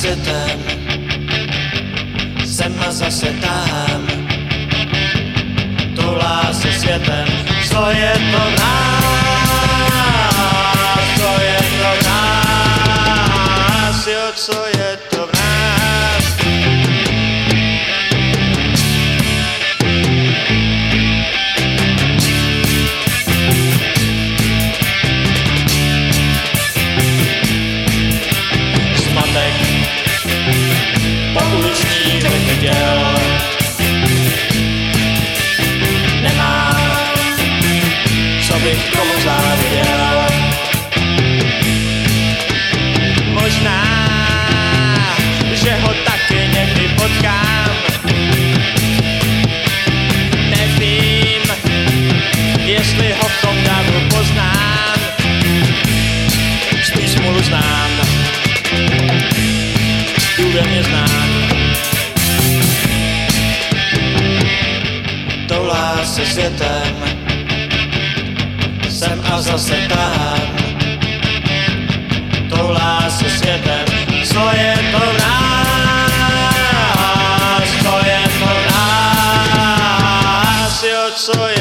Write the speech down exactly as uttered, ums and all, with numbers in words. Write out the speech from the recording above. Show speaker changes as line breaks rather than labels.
světem, sem a zase tam, toulá se světem, co je to v nás, co je to v nás, jo, co je to v nás. Zmatek pouliční bych viděl, nemám, co bych komu záviděl. Možná, že ho taky někdy potkám, nevím, jestli ho v tom davu poznám, spíš smůlu znám, důvěrně znám. Toulá se světem, sem a zase tam, toulá se světem, co je to v nás, co je to v nás, jo, co je